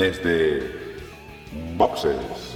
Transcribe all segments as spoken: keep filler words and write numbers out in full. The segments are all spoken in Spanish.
desde Boxes.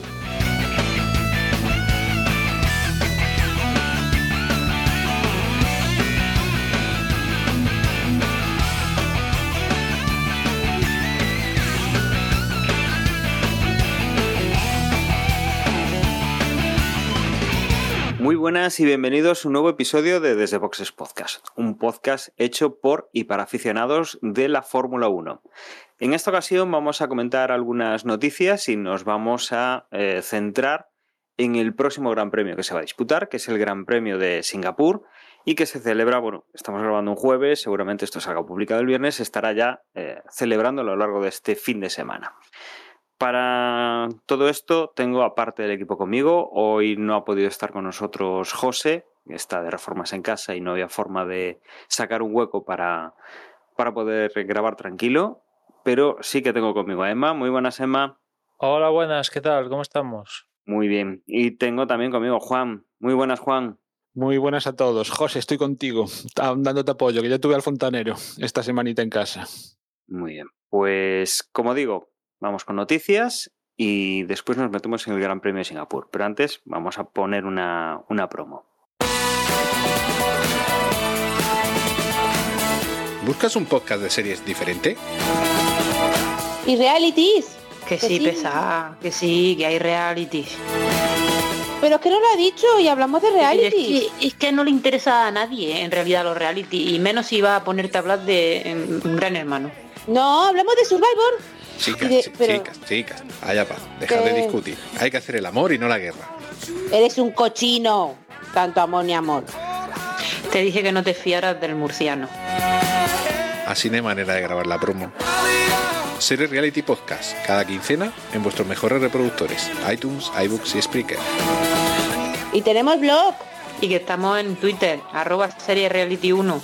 Muy buenas y bienvenidos a un nuevo episodio de Desde Boxes Podcast, un podcast hecho por y para aficionados de la Fórmula uno. En esta ocasión vamos a comentar algunas noticias y nos vamos a eh, centrar en el próximo Gran Premio que se va a disputar, que es el Gran Premio de Singapur y que se celebra, bueno, estamos grabando un jueves, seguramente esto salga publicado el viernes, se estará ya eh, celebrando a lo largo de este fin de semana. Para todo esto tengo aparte del equipo conmigo. Hoy no ha podido estar con nosotros José, que está de reformas en casa y no había forma de sacar un hueco para, para poder grabar tranquilo, pero sí que tengo conmigo a Emma. Muy buenas, Emma. Hola, buenas, ¿qué tal? ¿Cómo estamos? Muy bien. Y tengo también conmigo a Juan. Muy buenas, Juan. Muy buenas a todos. José, estoy contigo, dándote apoyo, que ya tuve al fontanero esta semanita en casa. Muy bien. Pues, como digo, vamos con noticias y después nos metemos en el Gran Premio de Singapur. Pero antes vamos a poner una, una promo. ¿Buscas un podcast de series diferente? ¿Y realities? Que, que sí, sí, pesada, que sí, que hay realities. Pero es que no lo ha dicho y hablamos de realities. Es que, es que no le interesa a nadie, en realidad, los realities. Y menos si va a ponerte a hablar de un Gran Hermano. No, hablamos de Survivor. Chicas, de, pero... chicas, chicas, allá paz, dejad de discutir. Hay que hacer el amor y no la guerra. Eres un cochino, tanto amor ni amor. Te dije que no te fiaras del murciano. Así no hay manera de grabar la promo. Series Reality Podcast, cada quincena en vuestros mejores reproductores, iTunes, iBooks y Spreaker. Y tenemos blog. Y que estamos en Twitter, arroba Series Reality uno.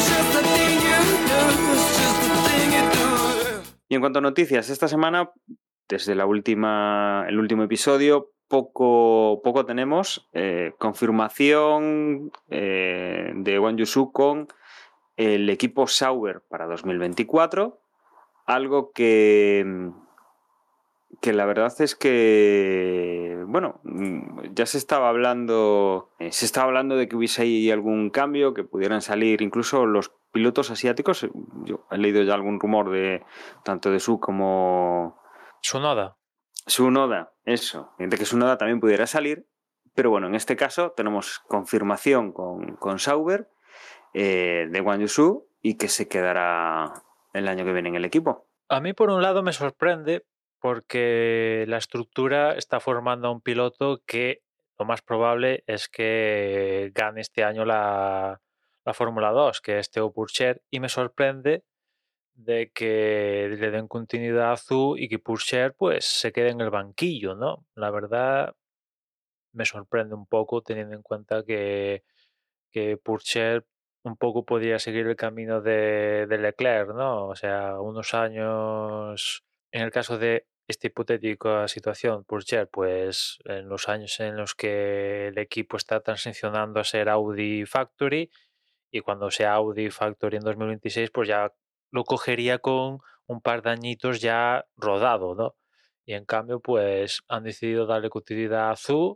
Y en cuanto a noticias, esta semana, desde la última, el último episodio, poco, poco tenemos. Eh, confirmación eh, de Wang Yusu con el equipo Sauber para dos mil veinticuatro. Algo que, que la verdad es que, bueno, ya se estaba hablando, eh, se estaba hablando de que hubiese ahí algún cambio, que pudieran salir incluso los pilotos asiáticos. Yo he leído ya algún rumor de tanto de Su como Tsunoda. Tsunoda, eso, de que Tsunoda también pudiera salir, pero bueno, en este caso tenemos confirmación con, con Sauber eh, de Wang Yusu y que se quedará el año que viene en el equipo. A mí por un lado me sorprende porque la estructura está formando a un piloto que lo más probable es que gane este año la la Fórmula dos, que es Theo Pourchaire, y me sorprende de que le den continuidad a Zhou y que Pourchaire pues se quede en el banquillo, ¿no? La verdad me sorprende un poco teniendo en cuenta que, que Pourchaire un poco podría seguir el camino de, de Leclerc, ¿no? O sea, unos años, en el caso de esta hipotética situación, Pourchaire, pues en los años en los que el equipo está transicionando a ser Audi Factory, y cuando sea Audi Factory en dos mil veintiséis, pues ya lo cogería con un par de añitos ya rodado, ¿no? Y en cambio, pues han decidido darle continuidad a Zhou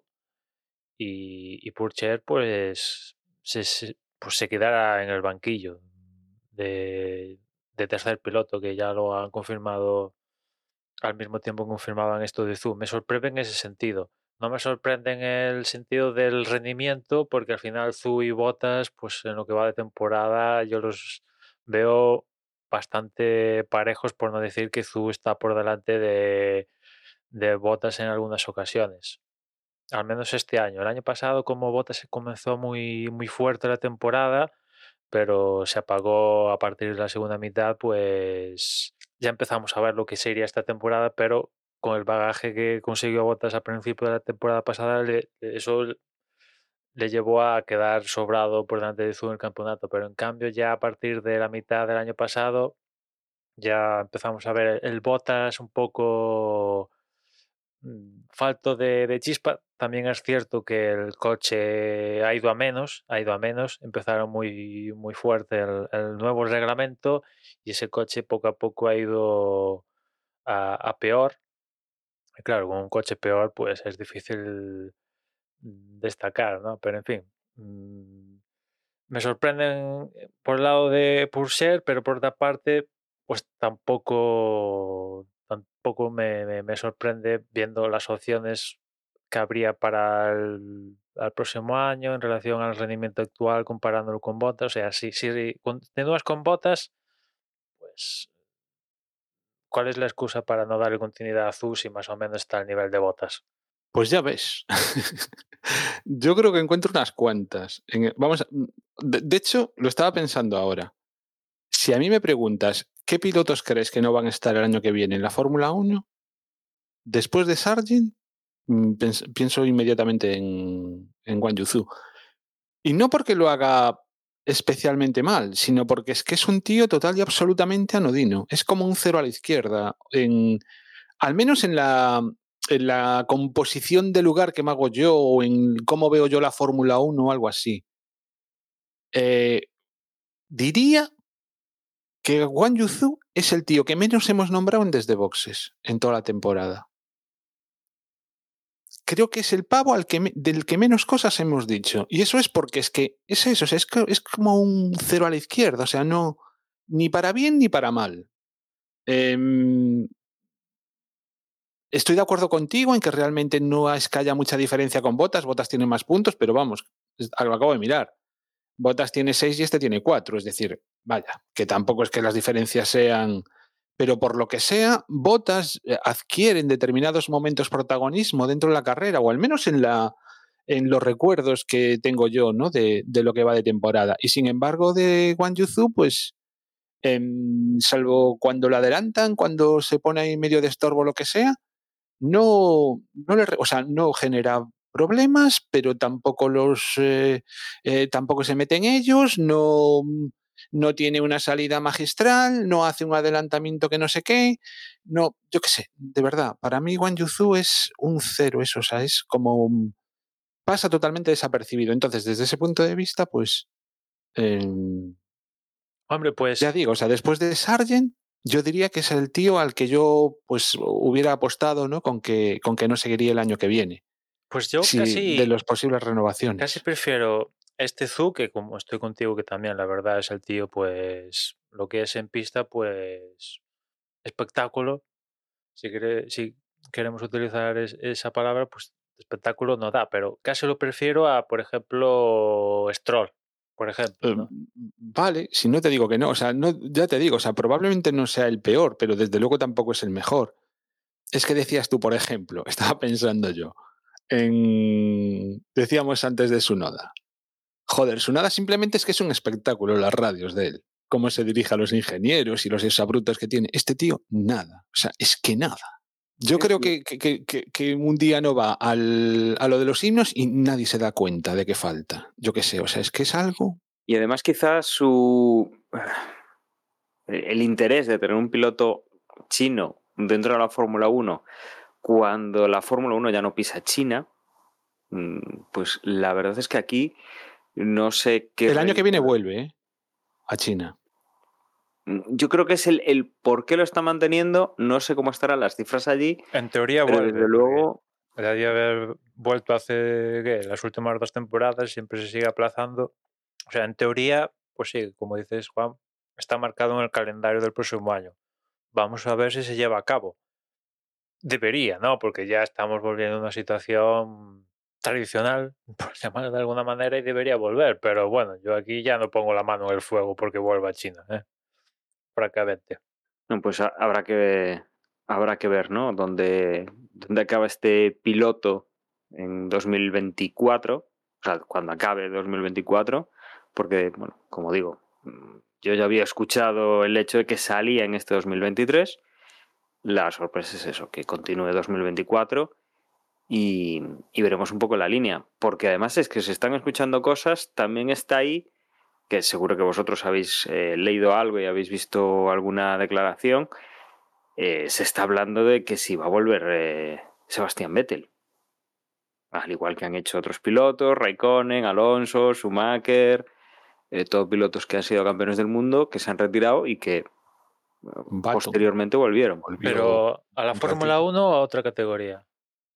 y, y Pourchaire, pues se, se, pues se quedará en el banquillo de, de tercer piloto, que ya lo han confirmado al mismo tiempo que confirmaban esto de Zhou. Me sorprende en ese sentido. No me sorprende en el sentido del rendimiento, porque al final Zhou y Bottas, pues en lo que va de temporada, yo los veo bastante parejos, por no decir que Zhou está por delante de, de Bottas en algunas ocasiones. Al menos este año. El año pasado, como Bottas comenzó muy, muy fuerte la temporada, pero se apagó a partir de la segunda mitad, pues ya empezamos a ver lo que sería esta temporada, pero con el bagaje que consiguió Bottas al principio de la temporada pasada, le, eso le llevó a quedar sobrado por delante de Zhou en el campeonato, pero en cambio ya a partir de la mitad del año pasado ya empezamos a ver el Bottas un poco falto de, de chispa. También es cierto que el coche ha ido a menos, ha ido a menos. Empezaron muy, muy fuerte el, el nuevo reglamento y ese coche poco a poco ha ido a, a peor. Y claro, con un coche peor pues es difícil destacar, ¿no? Pero en fin, mmm, me sorprenden por el lado de Pourchaire, pero por otra parte pues tampoco, tampoco me, me, me sorprende viendo las opciones que habría para el, el próximo año en relación al rendimiento actual comparándolo con Bottas. O sea, si, si continúas con Bottas, pues ¿cuál es la excusa para no darle continuidad a Zhou si más o menos está al nivel de Bottas? Pues ya ves. Yo creo que encuentro unas cuantas. En, vamos a, de, de hecho, lo estaba pensando ahora. Si a mí me preguntas, ¿qué pilotos crees que no van a estar el año que viene en la Fórmula uno? Después de Sargent, pienso, pienso inmediatamente en, en Guan Yu Zhou. Y no porque lo haga especialmente mal, sino porque es que es un tío total y absolutamente anodino. Es como un cero a la izquierda. En, al menos en la, en la composición de lugar que me hago yo o en cómo veo yo la Fórmula uno o algo así. Eh, diría que Guan Yu Zhou es el tío que menos hemos nombrado en Desde Boxes en toda la temporada. Creo que es el pavo al que me, del que menos cosas hemos dicho. Y eso es porque es que es eso, o sea, es, que, es como un cero a la izquierda, o sea, no ni para bien ni para mal. Eh, estoy de acuerdo contigo en que realmente no es que haya mucha diferencia con Bottas. Bottas tiene más puntos, pero vamos, lo acabo de mirar. Bottas tiene seis y este tiene cuatro, es decir, vaya, que tampoco es que las diferencias sean... Pero por lo que sea, Bottas adquiere en determinados momentos protagonismo dentro de la carrera, o al menos en, la, en los recuerdos que tengo yo, ¿no? de, de lo que va de temporada. Y sin embargo, de Guan Yu Zhou, pues, eh, salvo cuando lo adelantan, cuando se pone ahí medio de estorbo o lo que sea, no, no, le, o sea, no genera problemas, pero tampoco los eh, eh, tampoco se mete en ellos, no... no tiene una salida magistral, no hace un adelantamiento que no sé qué, no, yo qué sé, de verdad, para mí Guan Yu Zhou es un cero, eso, o sea, es como un, pasa totalmente desapercibido. Entonces, desde ese punto de vista, pues, eh, hombre, pues ya digo, o sea, después de Sargent, yo diría que es el tío al que yo, pues, hubiera apostado, ¿no? Con que, con que no seguiría el año que viene. Pues yo sí, casi de las posibles renovaciones. Casi prefiero este Zhou, que como estoy contigo, que también la verdad es el tío, pues lo que es en pista, pues espectáculo. Si, quiere, si queremos utilizar es, esa palabra, pues espectáculo no da, pero casi lo prefiero a, por ejemplo, Stroll, por ejemplo, ¿no? Uh, vale, si no te digo que no, o sea, no, ya te digo, o sea, probablemente no sea el peor, pero desde luego tampoco es el mejor. Es que decías tú, por ejemplo, estaba pensando yo, en, decíamos antes de Tsunoda. Joder, Tsunoda simplemente es que es un espectáculo las radios de él. Cómo se dirige a los ingenieros y los exabrutos que tiene. Este tío, nada. O sea, es que nada. Yo creo que, que, que, que un día no va al, a lo de los himnos y nadie se da cuenta de que falta. Yo qué sé, o sea, es que es algo... Y además quizás su... el interés de tener un piloto chino dentro de la Fórmula uno cuando la Fórmula uno ya no pisa China, pues la verdad es que aquí no sé qué... El año que viene vuelve, ¿eh? A China. Yo creo que es el, el por qué lo está manteniendo. No sé cómo estarán las cifras allí. En teoría pero vuelve. Desde luego... Debería haber vuelto hace ¿qué? Las últimas dos temporadas, siempre se sigue aplazando. O sea, en teoría, pues sí, como dices, Juan, está marcado en el calendario del próximo año. Vamos a ver si se lleva a cabo. Debería, ¿no? Porque ya estamos volviendo a una situación tradicional, por llamarlo de alguna manera, y debería volver. Pero bueno, yo aquí ya no pongo la mano en el fuego porque vuelva a China, ¿eh? Francamente. No, pues habrá que, habrá que ver, ¿no? Dónde, dónde acaba este piloto en dos mil veinticuatro, o sea, cuando acabe dos mil veinticuatro, porque, bueno, como digo, yo ya había escuchado el hecho de que salía en este dos mil veintitrés. La sorpresa es eso, que continúe dos mil veinticuatro y, y veremos un poco la línea, porque además es que se están escuchando cosas, también está ahí, que seguro que vosotros habéis eh, leído algo y habéis visto alguna declaración, eh, se está hablando de que si va a volver eh, Sebastián Vettel, al igual que han hecho otros pilotos, Raikkonen, Alonso, Schumacher, eh, todos pilotos que han sido campeones del mundo, que se han retirado y que Baton. posteriormente volvieron. Volvió Pero a la un Fórmula ratito. uno o a otra categoría.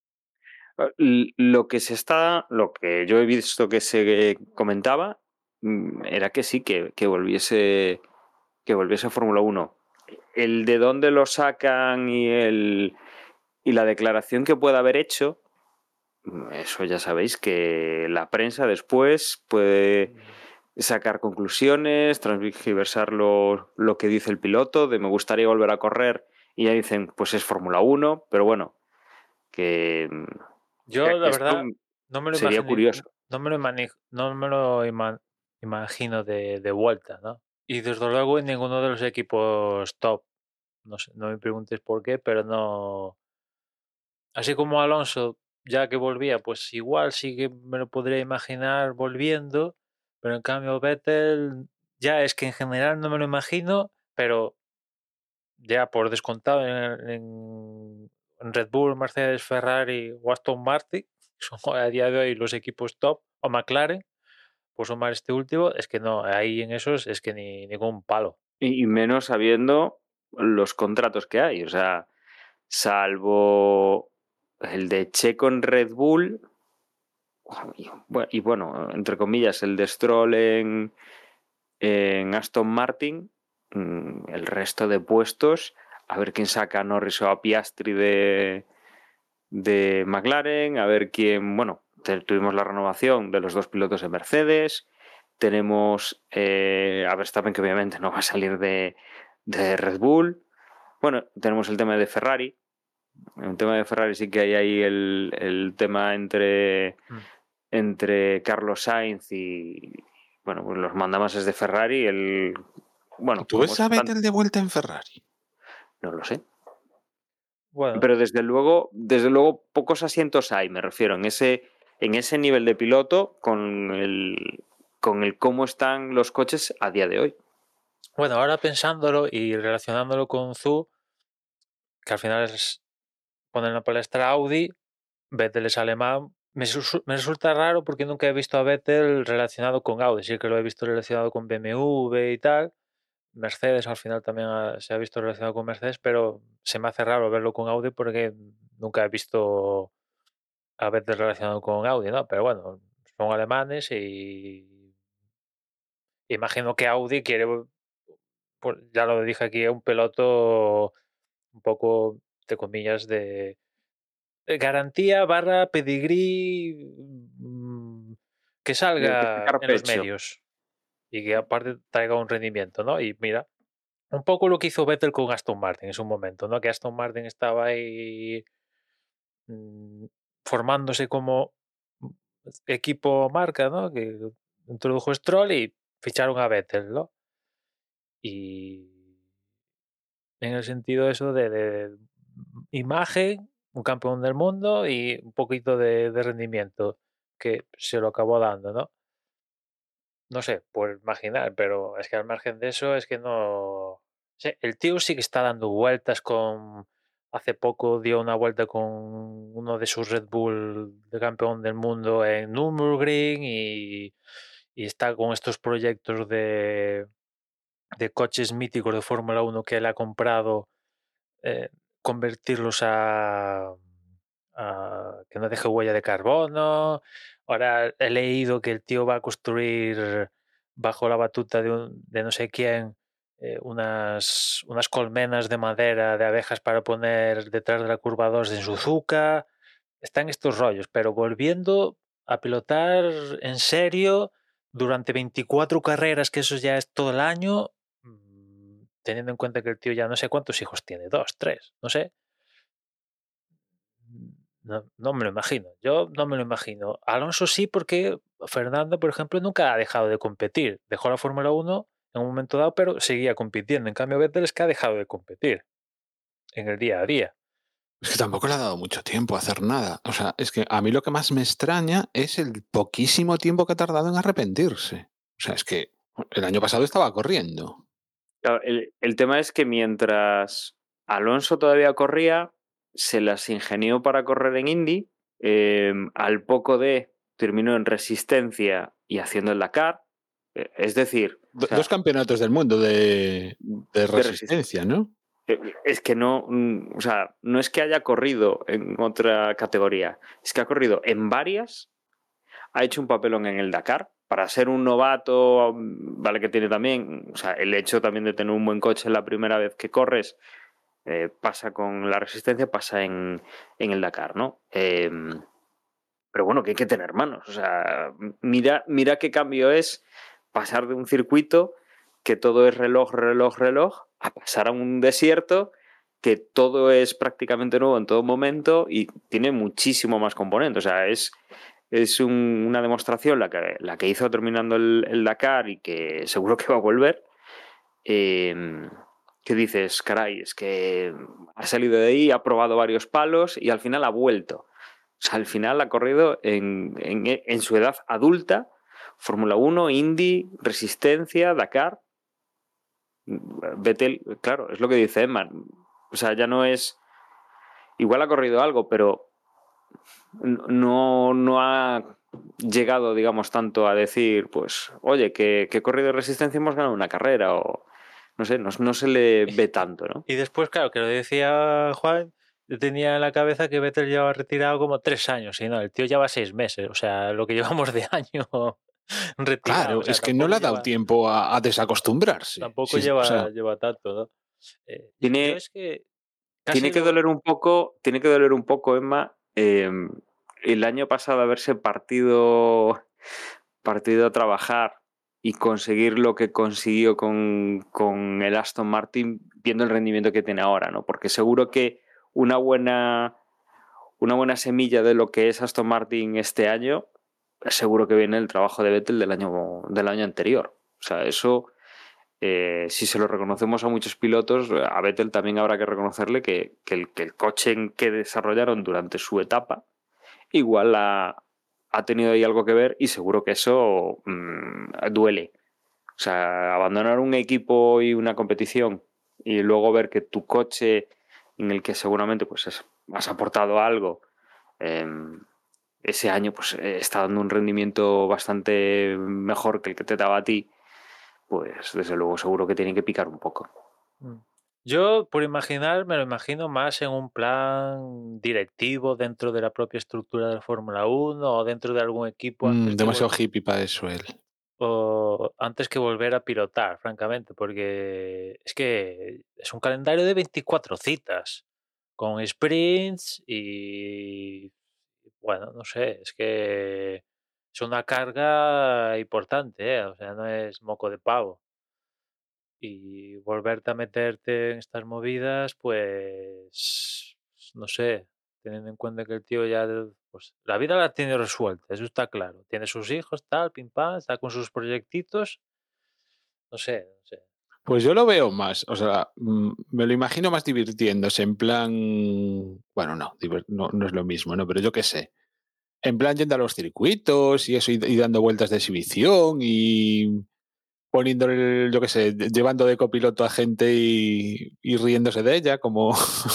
L- Lo que se está, lo que yo he visto que se comentaba, mm, era que sí, que, que volviese, que volviese a Fórmula uno. El de dónde lo sacan y el y la declaración que pueda haber hecho, mm, eso ya sabéis que la prensa después puede sacar conclusiones, transgiversar lo, lo que dice el piloto, de me gustaría volver a correr, y ya dicen, pues es Fórmula uno, pero bueno, que, Yo, que la esto verdad, no me lo sería imagino, curioso. no me lo, imani- no me lo ima- imagino de, de vuelta, ¿no? Y desde luego en ninguno de los equipos top. No sé, no me preguntes por qué, pero no. Así como Alonso, ya que volvía, pues igual sí que me lo podría imaginar volviendo, pero en cambio Vettel, ya es que en general no me lo imagino, pero ya por descontado en, en- en Red Bull, Mercedes, Ferrari o Aston Martin, que son a día de hoy los equipos top, o McLaren, por sumar este último, es que no, ahí en esos es que ni ningún palo. Y, y menos sabiendo los contratos que hay, o sea, salvo el de Checo en Red Bull, y bueno, y bueno, entre comillas, el de Stroll en, en Aston Martin, mm, el resto de puestos, a ver quién saca a Norris o a Piastri de, de McLaren, a ver quién, bueno, te- tuvimos la renovación de los dos pilotos de Mercedes, tenemos eh, a Verstappen, que obviamente no va a salir de, de Red Bull, bueno, tenemos el tema de Ferrari, en el tema de Ferrari sí que hay ahí el, el tema entre, Mm. entre Carlos Sainz y, bueno, pues los mandamases de Ferrari, el, bueno, ¿Tú como ves a están- Vettel de vuelta en Ferrari? no lo sé. Bueno, Pero desde luego, desde luego pocos asientos hay, me refiero, en ese, en ese nivel de piloto con el, con el cómo están los coches a día de hoy. bueno, ahora pensándolo y relacionándolo con Zhu, que al final es poner en la palestra Audi, Vettel es alemán. Me, su- me resulta raro porque nunca he visto a Vettel relacionado con Audi. Sí que lo he visto relacionado con B M W y tal. Mercedes al final también ha- se ha visto relacionado con Mercedes, pero se me hace raro verlo con Audi porque nunca he visto a Vettel relacionado con Audi, ¿no? Pero bueno, son alemanes y imagino que Audi quiere, pues, ya lo dije aquí, un piloto un poco, de comillas, de eh, garantía barra pedigrí, mm, que De, de salga sacar en los pecho. medios y que aparte traiga un rendimiento, ¿no? Y mira, un poco lo que hizo Vettel con Aston Martin en su momento, ¿no? Que Aston Martin estaba ahí mm, formándose como equipo marca, ¿no? Que introdujo Stroll y ficharon a Vettel, ¿no? Y en el sentido eso de, de imagen, un campeón del mundo y un poquito de, de rendimiento que se lo acabó dando, ¿no? No sé, por imaginar, pero es que al margen de eso es que no... Sí, el tío sí que está dando vueltas con... Hace poco dio una vuelta con uno de sus Red Bull de campeón del mundo en Nürburgring y, y está con estos proyectos de, de coches míticos de Fórmula uno que él ha comprado, eh, convertirlos a, a que no deje huella de carbono. Ahora he leído que el tío va a construir bajo la batuta de, un, de no sé quién eh, unas, unas colmenas de madera de abejas para poner detrás de la curva dos de Suzuka. Están estos rollos, pero volviendo a pilotar en serio durante veinticuatro carreras, que eso ya es todo el año, mm, teniendo en cuenta que el tío ya no sé cuántos hijos tiene, dos, tres, no sé. No, no me lo imagino, yo no me lo imagino. Alonso sí, porque Fernando, por ejemplo, nunca ha dejado de competir. Dejó la Fórmula uno en un momento dado, pero seguía compitiendo. En cambio, Vettel es que ha dejado de competir en el día a día. Es que tampoco le ha dado mucho tiempo a hacer nada. O sea, es que a mí lo que más me extraña es el poquísimo tiempo que ha tardado en arrepentirse. O sea, es que el año pasado estaba corriendo. Claro, el, el tema es que mientras Alonso todavía corría, se las ingenió para correr en Indy. Eh, al poco de terminó en resistencia y haciendo el Dakar. Eh, Es decir, Do- O sea, dos campeonatos del mundo de, de resistencia. resistencia, ¿no? Es que no, mm, o sea, no es que haya corrido en otra categoría, es que ha corrido en varias, ha hecho un papelón en el Dakar. Para ser un novato, mm, vale que tiene también, o sea, el hecho también de tener un buen coche la primera vez que corres, eh, pasa con la resistencia, pasa en, en el Dakar, ¿no? Eh, pero bueno, que hay que tener manos. O sea, mira, mira qué cambio es pasar de un circuito que todo es reloj, reloj, reloj, a pasar a un desierto que todo es prácticamente nuevo en todo momento y tiene muchísimo más componentes. O sea, es, es un- una demostración la que, la que hizo terminando el, el Dakar y que seguro que va a volver. Eh, que dices, caray, es que ha salido de ahí, ha probado varios palos y al final ha vuelto. O sea, al final ha corrido en, en, en su edad adulta, Fórmula uno, Indy, Resistencia, Dakar. Vettel, claro, es lo que dice Emma. O sea, ya no es... Igual ha corrido algo, pero no, no ha llegado, digamos, tanto a decir, pues, oye, que, que he corrido de Resistencia y hemos ganado una carrera, o no sé, no, no se le ve tanto, ¿no? Y después, claro, que lo decía Juan, yo tenía en la cabeza que Vettel llevaba retirado como tres años, y no, el tío lleva seis meses, o sea, lo que llevamos de año retirado. Claro, O sea, es que no le ha dado lleva, tiempo a, a desacostumbrarse. Tampoco Sí, lleva, o sea, lleva tanto, ¿no? Eh, tiene, yo es que casi tiene que lo... doler un poco, tiene que doler un poco, Emma, eh, el año pasado haberse partido, partido a trabajar y conseguir lo que consiguió con, con el Aston Martin, viendo el rendimiento que tiene ahora, ¿no? Porque seguro que una buena, una buena semilla de lo que es Aston Martin este año, seguro que viene el trabajo de Vettel del año, del año anterior. O sea, eso, eh, si se lo reconocemos a muchos pilotos, a Vettel también habrá que reconocerle que, que, el, que el coche en que desarrollaron durante su etapa igual ha, ha tenido ahí algo que ver y seguro que eso mmm, duele. O sea, abandonar un equipo y una competición y luego ver que tu coche, en el que seguramente pues es, has aportado algo, eh, ese año pues eh, está dando un rendimiento bastante mejor que el que te daba a ti, pues desde luego seguro que tienen que picar un poco. Yo, por imaginar, me lo imagino más en un plan directivo dentro de la propia estructura de la Fórmula uno o dentro de algún equipo. mm, Antes que demasiado vol- hippie para eso él. o antes que volver a pilotar, francamente, porque es que es un calendario de veinticuatro citas, con sprints y, bueno, no sé, es que es una carga importante, ¿eh? O sea, no es moco de pavo. Y volverte a meterte en estas movidas, pues, no sé, teniendo en cuenta que el tío ya, pues, la vida la tiene resuelta, eso está claro. Tiene sus hijos, tal, pim pam, está con sus proyectitos. No sé, no sé. Pues yo lo veo más, o sea, mm, me lo imagino más divirtiéndose, en plan, bueno, no, diver- no, no es lo mismo, ¿no? Pero yo qué sé, en plan yendo a los circuitos y eso, y, y dando vueltas de exhibición y poniéndole, yo qué sé, de- llevando de copiloto a gente y, y riéndose de ella, como,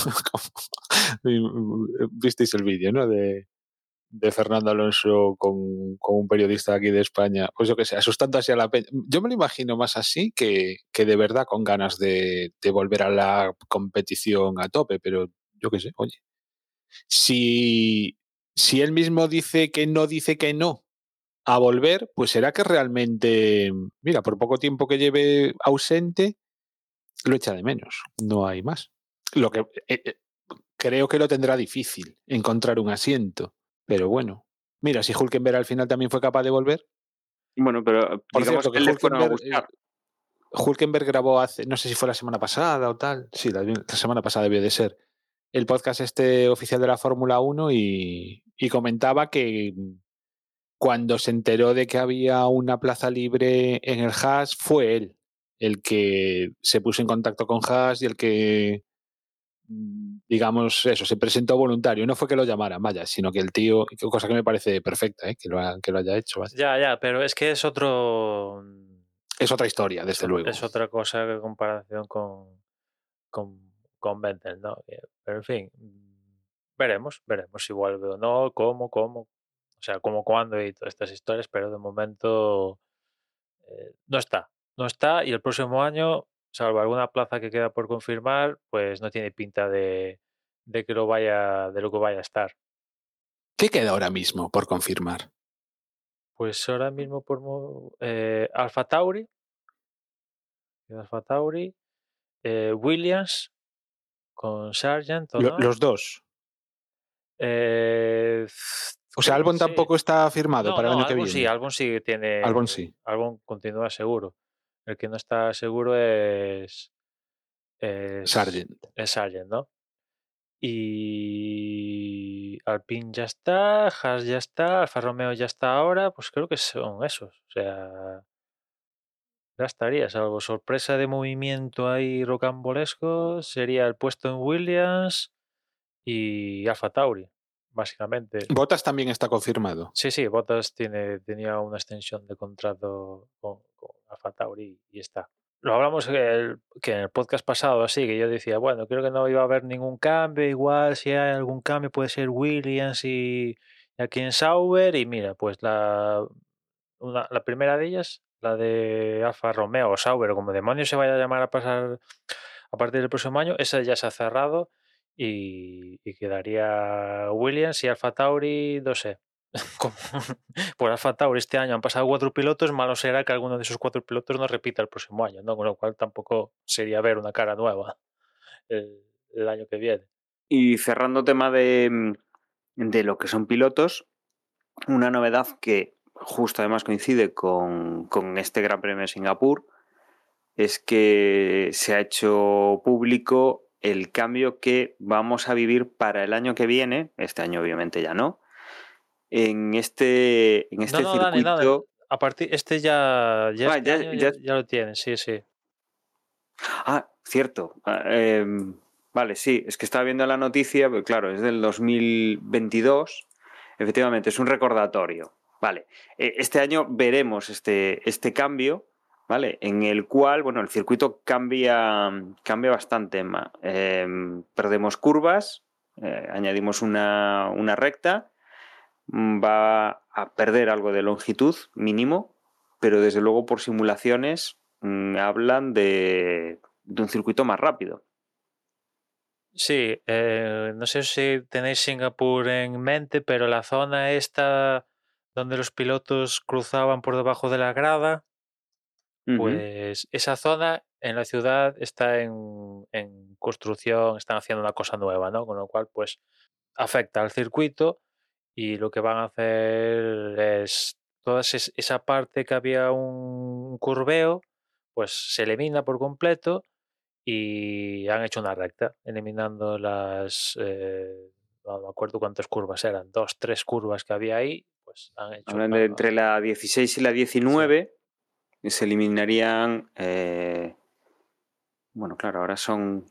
como- visteis el vídeo, ¿no? De, de Fernando Alonso con, con un periodista aquí de España, pues yo qué sé, asustando así a la peña. Yo me lo imagino más así que, que de verdad con ganas de, de volver a la competición a tope, pero yo qué sé, oye, si, si él mismo dice que no dice que no a volver, pues será que realmente, mira, por poco tiempo que lleve ausente, lo echa de menos, no hay más. Lo que eh, eh, creo que lo tendrá difícil encontrar un asiento, pero bueno. Mira, si Hulkenberg al final también fue capaz de volver. Bueno, pero Por digamos cierto, que que le fueron a Hulkenberg, eh, buscar. Hulkenberg grabó hace, no sé si fue la semana pasada o tal, sí, la, la semana pasada debió de ser, el podcast este oficial de la Fórmula uno y, y comentaba que cuando se enteró de que había una plaza libre en el Haas, fue él el que se puso en contacto con Haas y el que, digamos, eso, se presentó voluntario. No fue que lo llamaran, vaya, sino que el tío, cosa que me parece perfecta, ¿eh? que, lo ha, que lo haya hecho. Vaya. Ya, ya, pero es que es otro. Es otra historia, Es, desde ot- luego. es otra cosa que comparación con, con, con Vettel, ¿no? Eh, Pero en fin, mm, veremos, veremos si vuelve o no, cómo, cómo, o sea, cómo, cuándo y todas estas historias, pero de momento eh, no está. no está y el próximo año, salvo alguna plaza que queda por confirmar, pues no tiene pinta de, de que lo vaya, de lo que vaya a estar. ¿Qué queda ahora mismo por confirmar? Pues ahora mismo por eh, Alfa Tauri, Alfa Tauri, eh, Williams con Sargent, ¿o Lo, no? Los dos. Eh, O sea, Albon sí. tampoco está firmado no, para el no, año que Albon viene. sí, Albon sí tiene. Albon sí. Albon continúa seguro. El que no está seguro es. es Sargent. Es Sargent, ¿no? Y Alpine ya está, Haas ya está, Alfa Romeo ya está ahora, pues creo que son esos. O sea, ya estaría, salvo sorpresa de movimiento ahí rocambolesco, sería el puesto en Williams y Alfa Tauri, básicamente. Bottas también está confirmado. Sí, sí, Bottas tiene, tenía una extensión de contrato con, con Alfa Tauri y está. Lo hablamos el, que en el podcast pasado, así que yo decía, bueno, creo que no iba a haber ningún cambio, igual si hay algún cambio puede ser Williams y, y aquí en Sauber, y mira, pues la, una, la primera de ellas, la de Alfa Romeo o Sauber, o como demonios se vaya a llamar a pasar a partir del próximo año, esa ya se ha cerrado y, y quedaría Williams y Alfa Tauri, no sé. Por Alfa Tauri este año han pasado cuatro pilotos, malo será que alguno de esos cuatro pilotos no repita el próximo año, ¿no? Con lo cual tampoco sería ver una cara nueva el, el año que viene. Y cerrando tema de, de lo que son pilotos, una novedad que justo además coincide con, con este Gran Premio de Singapur es que se ha hecho público el cambio que vamos a vivir para el año que viene, este año obviamente ya no, en este, en este no, no, circuito... Dani, Dani, a partir, este ya, ya ah, este ya, año ya... ya, ya lo tienen, sí, sí. Ah, cierto. Eh, vale, sí, es que estaba viendo la noticia, pero claro, es del dos mil veintidós. Efectivamente, es un recordatorio. Vale, este año veremos este, este cambio, ¿vale? En el cual, bueno, el circuito cambia, cambia bastante. Eh, perdemos curvas, eh, añadimos una, una recta, va a perder algo de longitud mínimo, pero desde luego por simulaciones mmm, hablan de, de un circuito más rápido. Sí, eh, no sé si tenéis Singapur en mente, pero la zona esta donde los pilotos cruzaban por debajo de la grada, uh-huh. Pues esa zona en la ciudad está en, en construcción, están haciendo una cosa nueva, ¿no? Con lo cual, pues, afecta al circuito y lo que van a hacer es toda esa parte que había un curveo, pues se elimina por completo y han hecho una recta, eliminando las, eh, no me acuerdo cuántas curvas eran, dos, tres curvas que había ahí, pues han hecho... Hablan de entre la dieciséis y la diecinueve, sí. Se eliminarían, eh, bueno, claro, ahora son...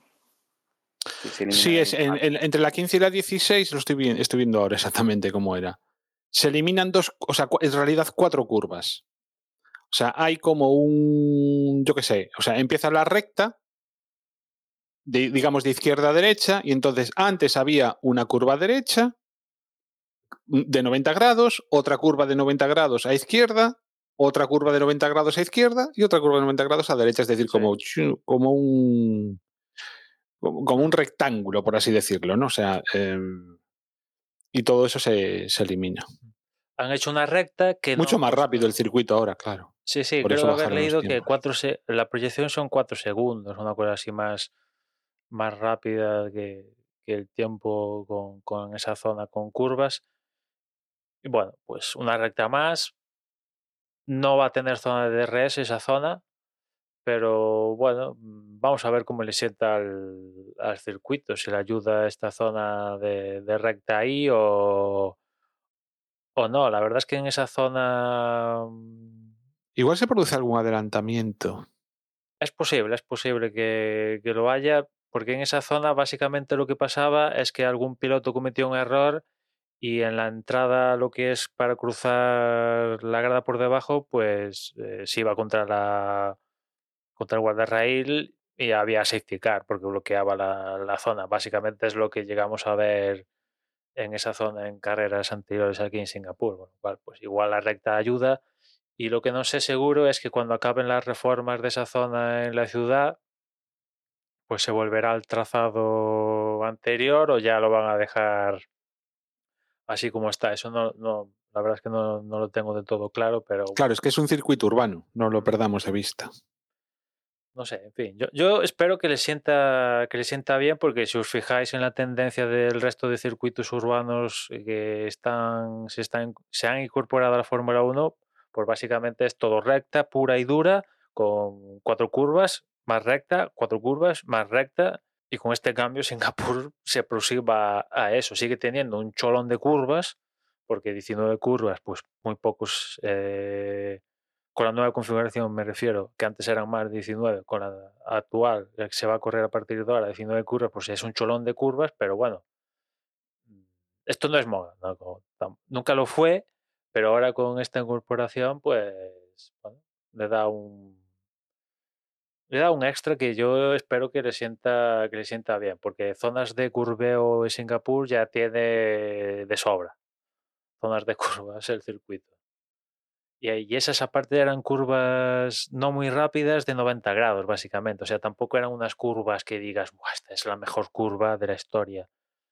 Sí, es en, en, entre la quince y la dieciséis, lo estoy, bien, estoy viendo ahora exactamente cómo era. Se eliminan dos, o sea, en realidad cuatro curvas. O sea, hay como un, yo qué sé, o sea, empieza la recta, de, digamos de izquierda a derecha, y entonces antes había una curva derecha de noventa grados, otra curva de noventa grados a izquierda, otra curva de noventa grados a izquierda y otra curva de noventa grados a derecha, es decir, como, sí. como un como un rectángulo, por así decirlo, ¿no? O sea, eh, y todo eso se, se elimina. Han hecho una recta que mucho no, más rápido el circuito ahora, claro. Sí, sí, por creo eso haber leído que cuatro se... la proyección son cuatro segundos, una cosa así más, más rápida que, que el tiempo con, con esa zona con curvas. Y bueno, pues una recta más. No va a tener zona de D R S esa zona, pero bueno, vamos a ver cómo le sienta al, al circuito, si le ayuda esta zona de, de recta ahí o, o no. La verdad es que en esa zona... Igual se produce algún adelantamiento. Es posible, es posible que, que lo haya, porque en esa zona básicamente lo que pasaba es que algún piloto cometió un error y en la entrada, lo que es para cruzar la grada por debajo, pues eh, se iba contra la contra el guardarraíl y había safety car porque bloqueaba la, la zona. Básicamente es lo que llegamos a ver en esa zona en carreras anteriores aquí en Singapur. Bueno, pues igual la recta ayuda Y lo que no sé seguro es que cuando acaben las reformas de esa zona en la ciudad, pues se volverá al trazado anterior o ya lo van a dejar así como está. Eso no, no la verdad es que no, no lo tengo del todo claro, pero Claro, es que es un circuito urbano, no lo perdamos de vista. no sé, en fin. Yo, yo espero que le sienta que le sienta bien, porque si os fijáis en la tendencia del resto de circuitos urbanos que están se están se han incorporado a la Fórmula uno, pues básicamente es todo recta, pura y dura, con cuatro curvas, más recta, cuatro curvas, más recta, y con este cambio Singapur se aproxima a eso. Sigue teniendo un cholón de curvas, porque diecinueve curvas, pues muy pocos eh, con la nueva configuración me refiero, que antes eran más de diecinueve, con la actual, la que se va a correr a partir de ahora, diecinueve curvas, pues es un cholón de curvas, pero bueno, esto no es moda, ¿no? Como, tam, nunca lo fue, pero ahora con esta incorporación, pues, bueno, le da un le da un extra que yo espero que le sienta que le sienta bien, porque zonas de curveo en Singapur ya tiene de sobra, zonas de curvas el circuito. Y esas aparte eran curvas no muy rápidas de noventa grados, básicamente. O sea, tampoco eran unas curvas que digas, Buah, esta es la mejor curva de la historia.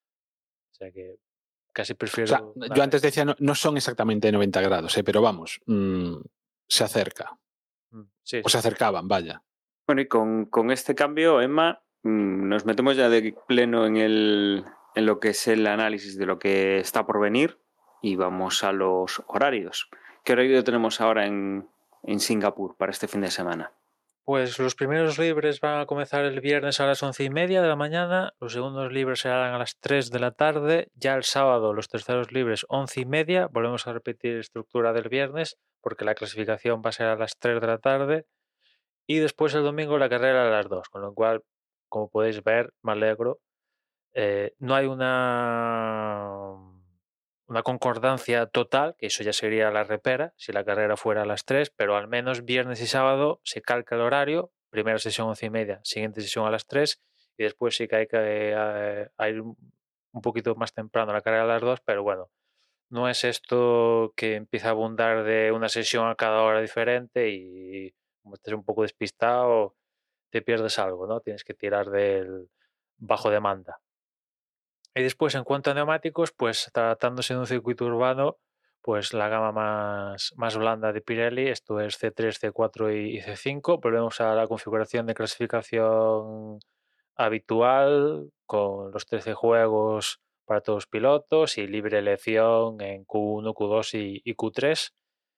O sea que casi prefiero... O sea, yo antes decía, no, no son exactamente noventa grados, ¿eh? Pero vamos, mmm, se acerca. Sí, o sí. se acercaban, vaya. Bueno, y con, con este cambio, Emma, mmm, nos metemos ya de pleno en, el, en lo que es el análisis de lo que está por venir y vamos a los horarios. ¿Qué horario tenemos ahora en, en Singapur para este fin de semana? Pues los primeros libres van a comenzar el viernes a las once y media de la mañana, los segundos libres serán a las tres de la tarde, ya el sábado los terceros libres once y media, volvemos a repetir estructura del viernes porque la clasificación va a ser a las tres de la tarde, y después el domingo la carrera a las dos, con lo cual, como podéis ver, me alegro. Eh, no hay una, una concordancia total, que eso ya sería la repera, si la carrera fuera a las tres, pero al menos viernes y sábado se calca el horario, primera sesión once y media, siguiente sesión a las tres, y después sí que hay que eh, ir un poquito más temprano la carrera a las dos, pero bueno, no es esto que empieza a abundar de una sesión a cada hora diferente y como estés un poco despistado te pierdes algo, ¿no? Tienes que tirar del bajo demanda. Y después, en cuanto a neumáticos, pues tratándose de un circuito urbano, pues la gama más, más blanda de Pirelli, esto es C tres, C cuatro y C cinco. Volvemos a la configuración de clasificación habitual, con los trece juegos para todos los pilotos y libre elección en Q uno, Q dos y, y Q tres.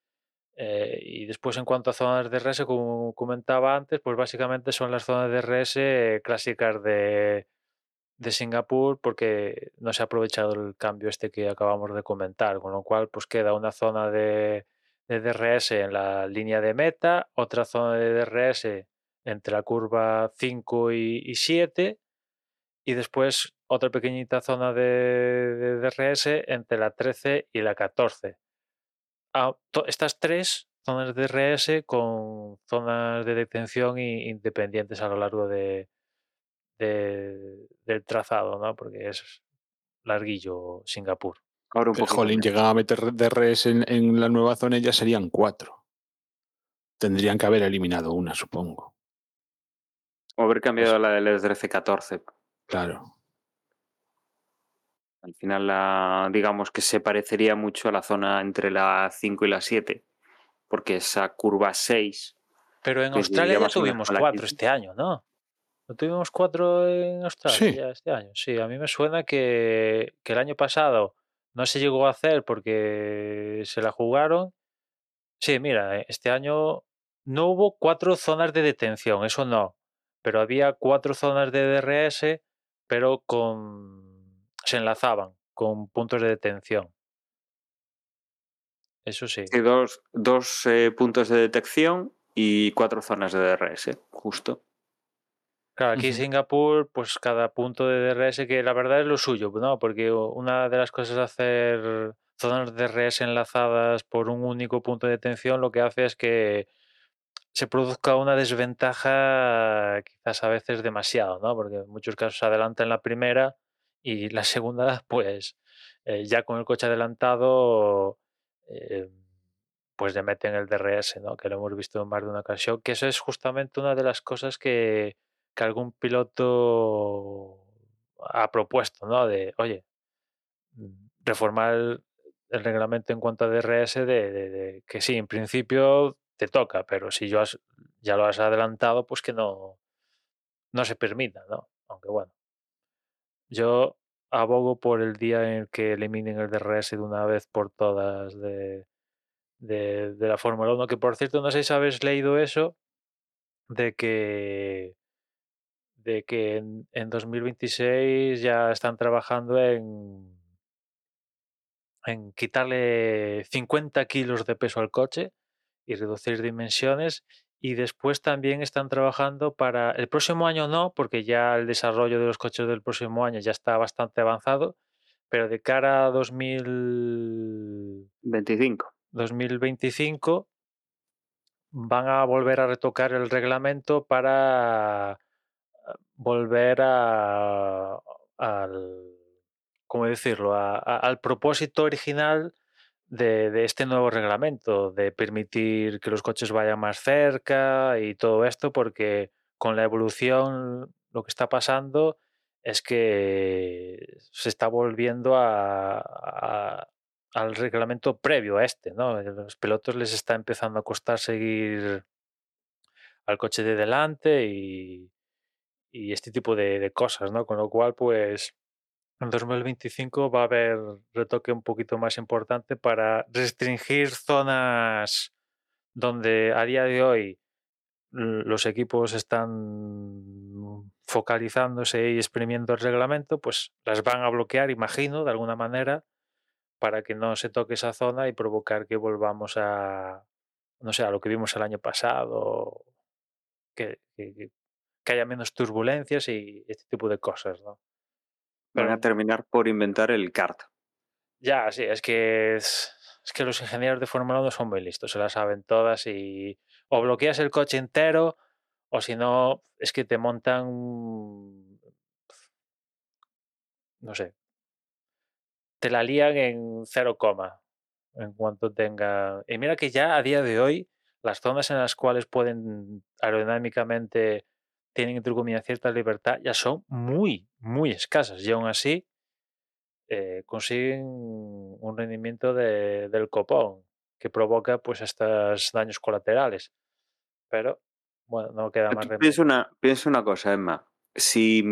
Eh, y después, en cuanto a zonas de D R S, como comentaba antes, pues básicamente son las zonas de D R S clásicas de, de Singapur, porque no se ha aprovechado el cambio este que acabamos de comentar, con lo cual pues queda una zona de, de D R S en la línea de meta, otra zona de D R S entre la curva cinco y siete, y después otra pequeñita zona de, de D R S entre la trece y la catorce. Ah, estas tres zonas de D R S con zonas de detención y independientes a lo largo de, de, del trazado, ¿no? Porque es larguillo Singapur. Ahora un El poquito Jolín menos. llegaba a meter D R S en, en la nueva zona y ya serían cuatro. Tendrían que haber eliminado una, supongo. O haber cambiado la del D R C catorce. Claro. Al final, la, digamos que se parecería mucho a la zona entre la cinco y la siete, porque esa curva seis... Pero en Australia ya tuvimos cuatro quince. este año, ¿no? ¿No tuvimos cuatro en Australia Sí. ya este año? Sí, a mí me suena que, que el año pasado no se llegó a hacer porque se la jugaron. Sí, mira, este año no hubo cuatro zonas de detención, eso no, pero había cuatro zonas de D R S, pero con se enlazaban con puntos de detención. Eso sí. Sí, dos, dos eh, puntos de detección y cuatro zonas de D R S, justo. Claro, aquí en Ujú. Singapur, pues cada punto de D R S, que la verdad es lo suyo, ¿no? Porque una de las cosas de hacer zonas de D R S enlazadas por un único punto de detención, lo que hace es que se produzca una desventaja quizás a veces demasiado, ¿no? Porque en muchos casos se adelanta en la primera y la segunda, pues eh, ya con el coche adelantado, eh, pues le meten el D R S, ¿no? Que lo hemos visto en más de una ocasión, que eso es justamente una de las cosas que, que algún piloto ha propuesto, ¿no? De, oye, reformar el, el reglamento en cuanto a D R S, de, de, de que sí, en principio te toca, pero si yo has, ya lo has adelantado, pues que no, no se permita, ¿no? Aunque bueno, yo abogo por el día en el que eliminen el D R S de una vez por todas de, de, de la Fórmula uno, que por cierto, no sé si habéis leído eso, de que, de que en, en dos mil veintiséis ya están trabajando en, en quitarle cincuenta kilos de peso al coche y reducir dimensiones. Y después también están trabajando para el próximo año, no, porque ya el desarrollo de los coches del próximo año ya está bastante avanzado, pero de cara a dos mil veinticinco. dos mil veinticinco van a volver a retocar el reglamento para volver a, al, ¿cómo decirlo? A, a, al propósito original de, de este nuevo reglamento, de permitir que los coches vayan más cerca y todo esto, porque con la evolución lo que está pasando es que se está volviendo a, a, al reglamento previo a este, ¿no? A los pilotos les está empezando a costar seguir al coche de delante y, y este tipo de, de cosas, ¿no? Con lo cual, pues en dos mil veinticinco va a haber retoque un poquito más importante para restringir zonas donde a día de hoy los equipos están focalizándose y exprimiendo el reglamento, pues las van a bloquear, imagino, de alguna manera, para que no se toque esa zona y provocar que volvamos a, no sé, a lo que vimos el año pasado, que, que, que haya menos turbulencias y este tipo de cosas, ¿no? Van a terminar por inventar el kart. Ya, sí, es que es, es que los ingenieros de Fórmula uno son muy listos, se las saben todas y o bloqueas el coche entero o si no, es que te montan, no sé, te la lían en cero coma en cuanto tenga... Y mira que ya a día de hoy las zonas en las cuales pueden aerodinámicamente tienen entre comillas cierta libertad ya son muy, muy escasas y aún así eh, consiguen un rendimiento de, del copón que provoca pues estos daños colaterales. Pero bueno, no queda más remedio. Piensa una, piensa una cosa, Emma. Si,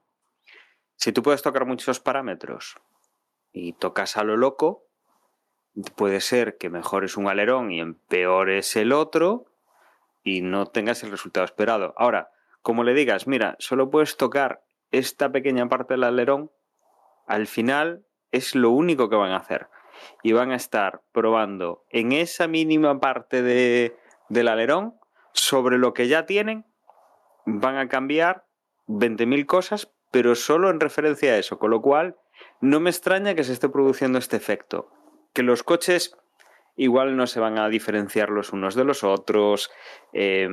si tú puedes tocar muchos parámetros y tocas a lo loco, puede ser que mejores un alerón y empeores el otro y no tengas el resultado esperado. Ahora, como le digas, mira, solo puedes tocar esta pequeña parte del alerón, al final es lo único que van a hacer. Y van a estar probando en esa mínima parte de, del alerón sobre lo que ya tienen, van a cambiar veinte mil cosas, pero solo en referencia a eso. Con lo cual, no me extraña que se esté produciendo este efecto. Que los coches igual no se van a diferenciar los unos de los otros, eh,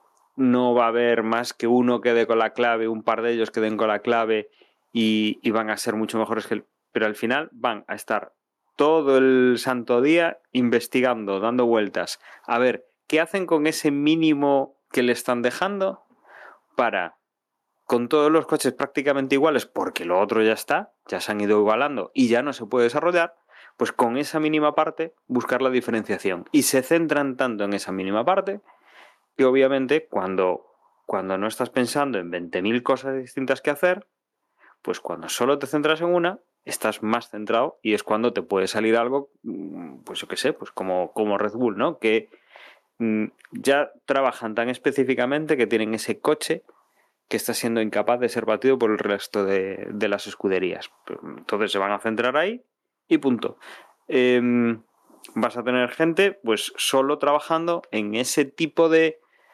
no va a haber más que uno que dé con la clave, un par de ellos que den con la clave y, y van a ser mucho mejores que el... Pero al final van a estar todo el santo día investigando, dando vueltas, a ver qué hacen con ese mínimo que le están dejando para, con todos los coches prácticamente iguales, porque lo otro ya está, ya se han ido igualando y ya no se puede desarrollar, pues con esa mínima parte buscar la diferenciación. Y se centran tanto en esa mínima parte que obviamente cuando, cuando no estás pensando en veinte mil cosas distintas que hacer, pues cuando solo te centras en una, estás más centrado y es cuando te puede salir algo, pues yo qué sé, pues como, como Red Bull, ¿no? Que mmm, ya trabajan tan específicamente que tienen ese coche que está siendo incapaz de ser batido por el resto de, de las escuderías. Entonces se van a centrar ahí y punto. Eh, vas a tener gente pues solo trabajando en ese tipo de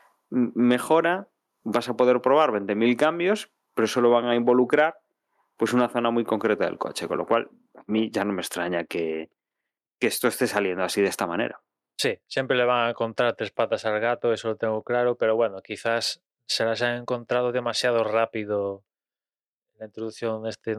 mejora. Vas a poder probar veinte mil cambios, pero solo van a involucrar pues una zona muy concreta del coche, con lo cual a mí ya no me extraña que, que esto esté saliendo así de esta manera. Sí, siempre le van a encontrar tres patas al gato, eso lo tengo claro, pero bueno, quizás se las han encontrado demasiado rápido en la introducción de este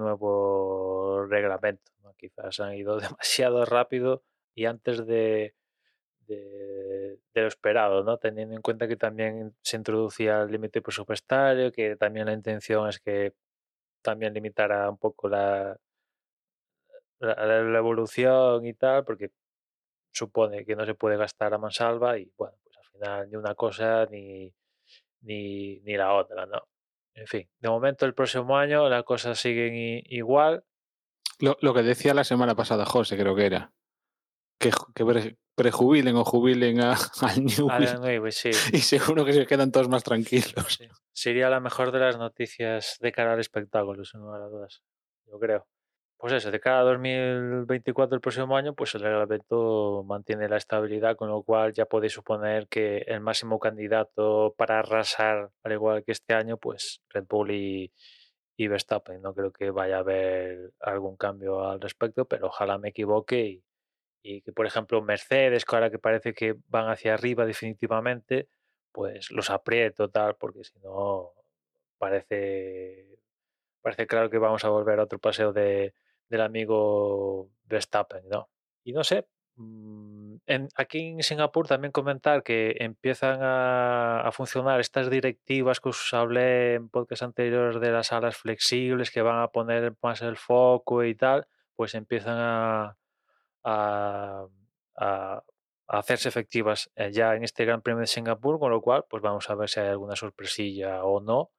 nuevo reglamento, ¿no? Quizás han ido demasiado rápido y antes de, de, de lo esperado, ¿no? Teniendo en cuenta que también se introducía el límite presupuestario, que también la intención es que también limitara un poco la, la, la evolución y tal, porque supone que no se puede gastar a mansalva y bueno, pues al final ni una cosa ni, ni, ni la otra, ¿no? En fin, de momento el próximo año las cosas siguen i- igual. Lo, lo que decía la semana pasada José, creo que era, que, que pre- prejubilen o jubilen a, al Newbie Alan Newey, sí, y seguro que se quedan todos más tranquilos. sí. Sería la mejor de las noticias de cara al espectáculo, sin lugar a dudas, yo creo. Pues eso, de cara a dos mil veinticuatro, el próximo año, pues el reglamento mantiene la estabilidad, con lo cual ya podéis suponer que el máximo candidato para arrasar, al igual que este año, pues Red Bull y, y Verstappen. No creo que vaya a haber algún cambio al respecto, pero ojalá me equivoque y, y que, por ejemplo, Mercedes, que ahora que parece que van hacia arriba definitivamente, pues los aprieto tal, porque si no parece, parece claro que vamos a volver a otro paseo de, del amigo Verstappen, ¿no? Y no sé, mm, en, aquí en Singapur también comentar que empiezan a, a funcionar estas directivas que os hablé en podcast anteriores de las salas flexibles que van a poner más el foco y tal, pues empiezan a, a, a- a hacerse efectivas eh, ya en este Gran Premio de Singapur, con lo cual pues vamos a ver si hay alguna sorpresilla o no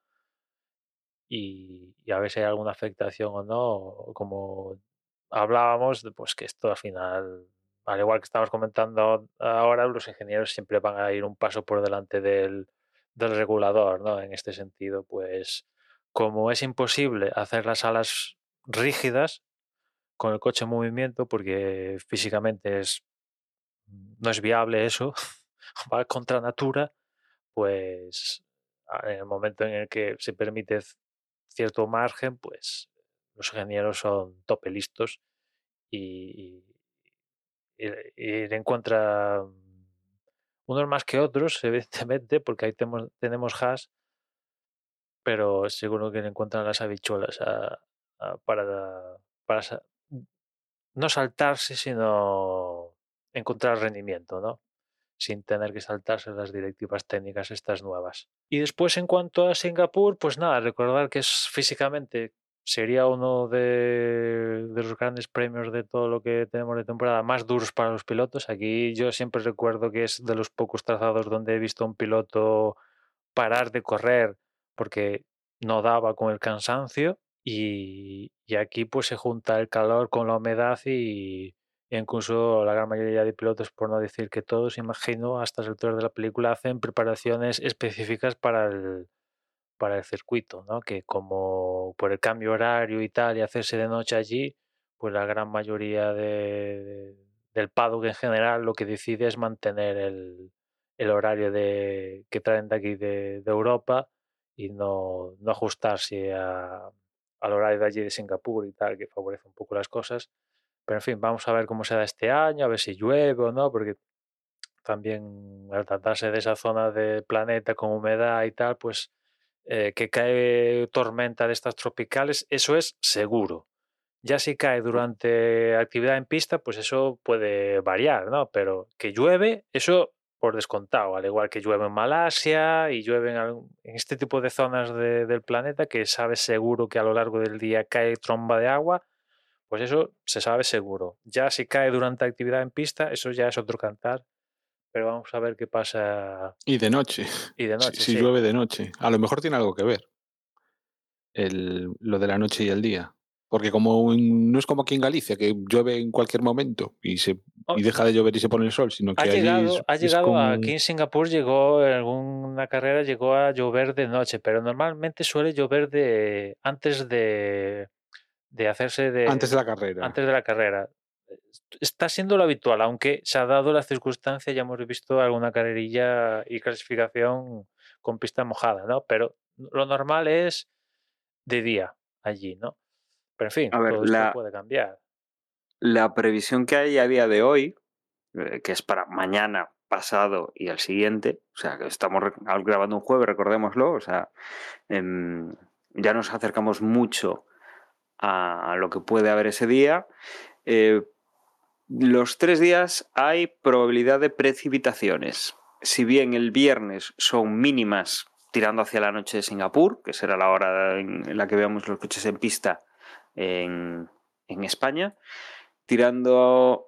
y, y a ver si hay alguna afectación o no, como hablábamos, de, pues que esto al final, al igual que estamos comentando ahora, los ingenieros siempre van a ir un paso por delante del, del regulador, ¿no? En este sentido, pues como es imposible hacer las alas rígidas con el coche en movimiento, porque físicamente es, no es viable eso, va contra natura, pues en el momento en el que se permite cierto margen, pues los ingenieros son tope listos y, y, y le encuentra unos más que otros, evidentemente, porque ahí tenemos, tenemos hash, pero seguro que le encuentran las habichuelas a, a, para, para sa- no saltarse, sino encontrar rendimiento, ¿no? Sin tener que saltarse las directivas técnicas estas nuevas. Y después en cuanto a Singapur, pues nada, recordar que es físicamente sería uno de, de los grandes premios de todo lo que tenemos de temporada más duros para los pilotos. Aquí yo siempre recuerdo que es de los pocos trazados donde he visto a un piloto parar de correr porque no daba con el cansancio y, y aquí pues se junta el calor con la humedad y, e incluso la gran mayoría de pilotos, por no decir que todos, imagino, a estas alturas de la película hacen preparaciones específicas para el, para el circuito, ¿no? Que como por el cambio horario y tal, y hacerse de noche allí, pues la gran mayoría de, de- del paddock en general lo que decide es mantener el, el horario de, que traen de aquí de, de Europa y no, no ajustarse a- al horario de allí de Singapur y tal, que favorece un poco las cosas. Pero en fin, vamos a ver cómo se da este año, a ver si llueve o no, porque también al tratarse de esa zona del planeta con humedad y tal, pues eh, que cae tormenta de estas tropicales, eso es seguro. Ya si cae durante actividad en pista, pues eso puede variar, ¿no? Pero que llueve, eso por descontado, al igual que llueve en Malasia y llueve en, algún- en este tipo de zonas de- del planeta que sabes seguro que a lo largo del día cae tromba de agua, pues eso se sabe seguro. Ya si cae durante actividad en pista, eso ya es otro cantar, pero vamos a ver qué pasa. Y de noche. Y de Si, noche, si sí. llueve de noche. A lo mejor tiene algo que ver el, lo de la noche y el día. Porque como en- no es como aquí en Galicia, que llueve en cualquier momento y, se, Oh, y deja de llover y se pone el sol, sino Ha que allí llegado, es, ha es llegado como... a- aquí en Singapur llegó en alguna carrera llegó a llover de noche, pero normalmente suele llover de antes de, de hacerse de Antes de la carrera. antes de la carrera. Está siendo lo habitual, aunque se ha dado la circunstancia, ya hemos visto alguna carrerilla y clasificación con pista mojada, ¿no? Pero lo normal es de día allí, ¿no? Pero en fin, A ver, todo esto la, puede cambiar. la previsión que hay a día de hoy, eh, que es para mañana, pasado y el siguiente, o sea, que estamos re- grabando un jueves, recordémoslo, o sea, em, ya nos acercamos mucho a lo que puede haber ese día. Eh, los tres días hay probabilidad de precipitaciones. Si bien el viernes son mínimas tirando hacia la noche de Singapur, que será la hora en la que veamos los coches en pista en, en España, tirando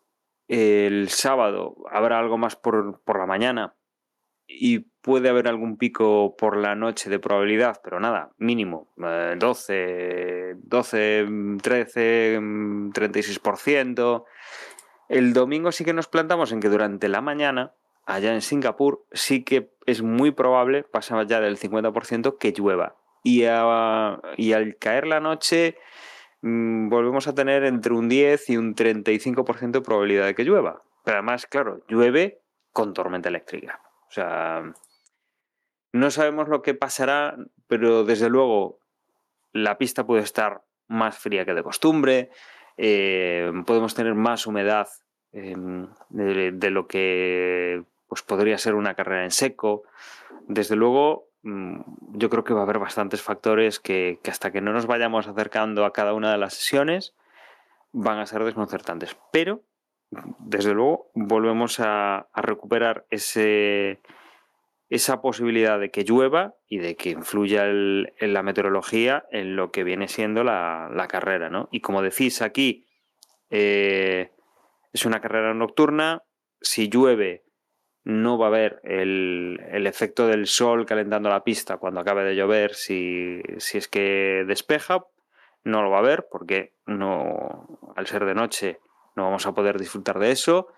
el sábado habrá algo más por, por la mañana y puede haber algún pico por la noche de probabilidad, pero nada, mínimo, eh, doce, doce, trece, treinta y seis por ciento. El domingo sí que nos plantamos en que durante la mañana, allá en Singapur, sí que es muy probable, pasamos ya del cincuenta por ciento, que llueva. Y, a, y al caer la noche mmm, volvemos a tener entre un diez y un treinta y cinco por ciento de probabilidad de que llueva. Pero además, claro, llueve con tormenta eléctrica. O sea, no sabemos lo que pasará, pero desde luego la pista puede estar más fría que de costumbre, eh, podemos tener más humedad eh, de, de lo que pues, podría ser una carrera en seco. Desde luego, yo creo que va a haber bastantes factores que, que hasta que no nos vayamos acercando a cada una de las sesiones van a ser desconcertantes. Pero, desde luego, volvemos a, a recuperar ese, esa posibilidad de que llueva y de que influya el, en la meteorología en lo que viene siendo la, la carrera, ¿no? Y como decís aquí, eh, es una carrera nocturna. Si llueve, no va a haber el, el efecto del sol calentando la pista cuando acabe de llover. Si, si es que despeja, no lo va a haber porque no, al ser de noche no vamos a poder disfrutar de eso.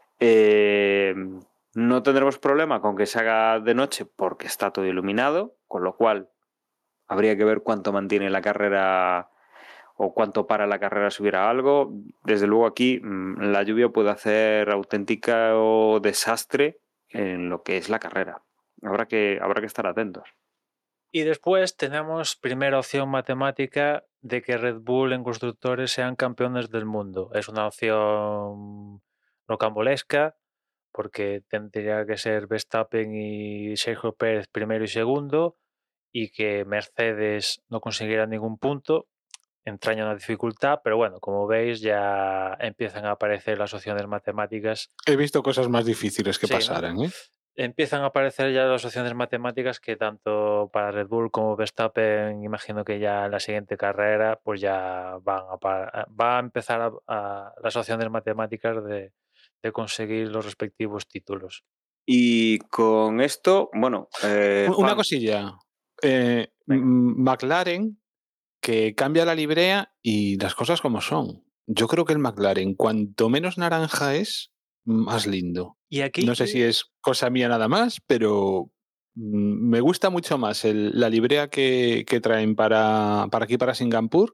Eh, no tendremos problema con que se haga de noche porque está todo iluminado, con lo cual habría que ver cuánto mantiene la carrera o cuánto para la carrera si hubiera algo. Desde luego aquí la lluvia puede hacer auténtico desastre en lo que es la carrera. Habrá que, habrá que estar atentos. Y después tenemos primera opción matemática de que Red Bull en constructores sean campeones del mundo. Es una opción rocambolesca porque tendría que ser Verstappen y Sergio Pérez primero y segundo y que Mercedes no consiguiera ningún punto. Entraña una dificultad, pero bueno, como veis ya empiezan a aparecer las opciones matemáticas. He visto cosas más difíciles que sí, pasaran, ¿no? ¿eh? Empiezan a aparecer ya las opciones matemáticas que tanto para Red Bull como Verstappen, imagino que ya en la siguiente carrera pues ya van a, va a empezar a, a las opciones matemáticas de, de conseguir los respectivos títulos. Y con esto, bueno... Eh, Una Juan. cosilla. Eh, McLaren, que cambia la librea y las cosas como son. Yo creo que el McLaren, cuanto menos naranja es, más lindo. ¿Y aquí? No sé si es cosa mía nada más, pero me gusta mucho más el, la librea que, que traen para, para aquí, para Singapur,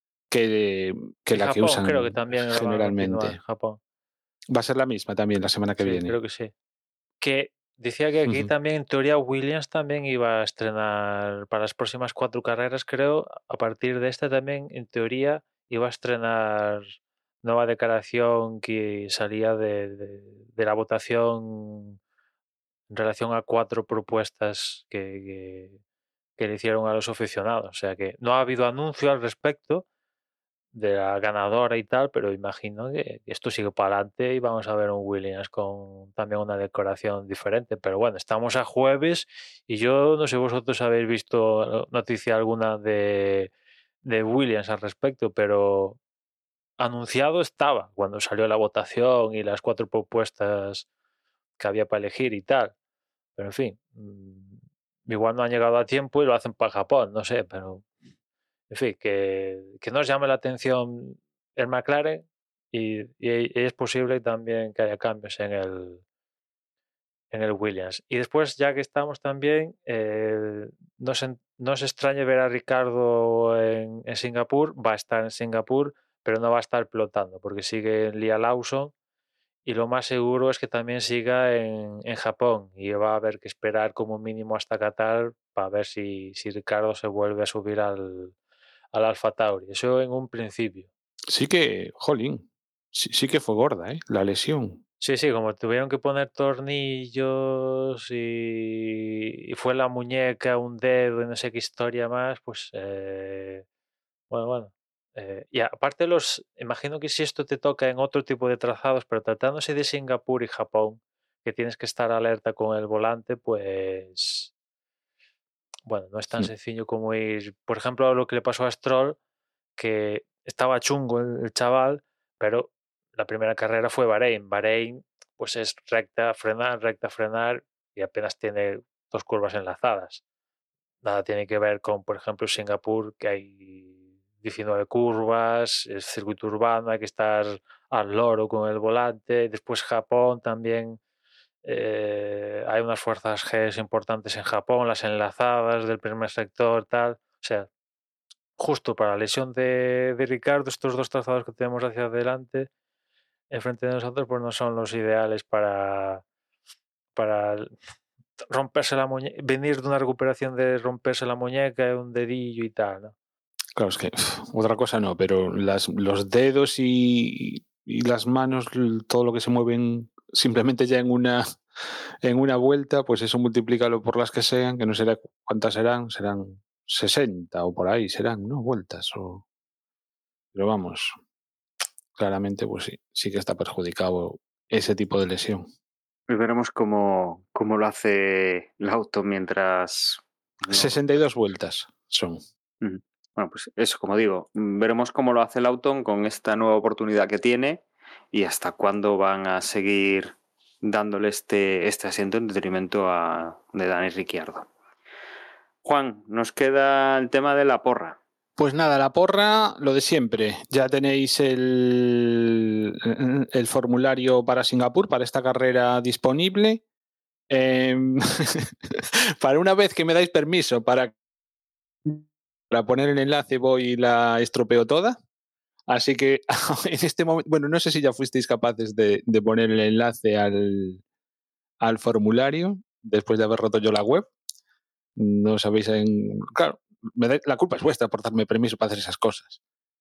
que, que la Japón, que usan creo que también generalmente. Va a, Japón. Va a ser la misma también la semana que sí, viene. Creo que sí. Que decía que aquí uh-huh. también, en teoría, Williams también iba a estrenar para las próximas cuatro carreras, creo. A partir de esta también, en teoría, iba a estrenar nueva declaración que salía de, de, de la votación en relación a cuatro propuestas que, que, que le hicieron a los aficionados. O sea que no ha habido anuncio al respecto de la ganadora y tal, pero imagino que esto sigue para adelante y vamos a ver un Williams con también una decoración diferente. Pero bueno, estamos a jueves y yo no sé vosotros habéis visto noticia alguna de, de Williams al respecto, pero anunciado estaba cuando salió la votación y las cuatro propuestas que había para elegir y tal. Pero en fin, igual no han llegado a tiempo y lo hacen para Japón, no sé, pero... En fin, que, que nos llame la atención el McLaren y, y, y es posible también que haya cambios en el, en el Williams. Y después, ya que estamos también, eh, no, se, no se extrañe ver a Ricardo en, en Singapur, va a estar en Singapur, pero no va a estar pilotando porque sigue en Liam Lawson y lo más seguro es que también siga en, en Japón y va a haber que esperar como mínimo hasta Qatar para ver si, si Ricardo se vuelve a subir al al Alfa Tauri, eso en un principio. Sí que, jolín, sí, sí que fue gorda, ¿eh? La lesión. Sí, sí, como tuvieron que poner tornillos y, y fue la muñeca, un dedo y no sé qué historia más, pues, eh... bueno, bueno, Eh, y aparte los, imagino que si esto te toca en otro tipo de trazados, pero tratándose de Singapur y Japón, que tienes que estar alerta con el volante, pues bueno, no es tan Sí. sencillo como ir, por ejemplo, a lo que le pasó a Stroll, que estaba chungo el, el chaval, pero la primera carrera fue Bahrein. Bahrein pues es recta, frenar, recta, frenar y apenas tiene dos curvas enlazadas. Nada tiene que ver con, por ejemplo, Singapur, que hay diecinueve curvas, es circuito urbano, hay que estar al loro con el volante. Después Japón también, eh, hay unas fuerzas G importantes en Japón, las enlazadas del primer sector, tal. O sea, justo para la lesión de, de Ricardo, estos dos trazados que tenemos hacia adelante, enfrente de nosotros, pues no son los ideales para, para romperse la muñeca, venir de una recuperación de romperse la muñeca, un dedillo y tal, ¿no? Claro, es que uf, otra cosa no, pero las, los dedos y, y las manos, l- todo lo que se mueven simplemente ya en una, en una vuelta, pues eso multiplícalo por las que sean, que no será cuántas serán, serán sesenta o por ahí serán, ¿no? Vueltas. O... Pero vamos, claramente, pues sí, sí que está perjudicado ese tipo de lesión. Y veremos cómo, cómo lo hace el auto mientras... no- sesenta y dos vueltas son. Ujú. Bueno, pues eso, como digo, mm, veremos cómo lo hace el Auton con esta nueva oportunidad que tiene y hasta cuándo van a seguir dándole este, este asiento en detrimento a, de Dani Ricciardo. Juan, nos queda el tema de la porra. Pues nada, la porra, lo de siempre. Ya tenéis el, el formulario para Singapur, para esta carrera disponible. Eh, para una vez que me dais permiso para, para poner el enlace, voy y la estropeo toda. Así que en este momento, bueno, no sé si ya fuisteis capaces de, de poner el enlace al, al formulario después de haber roto yo la web. No sabéis en... Claro, me da, la culpa es vuestra por darme permiso para hacer esas cosas.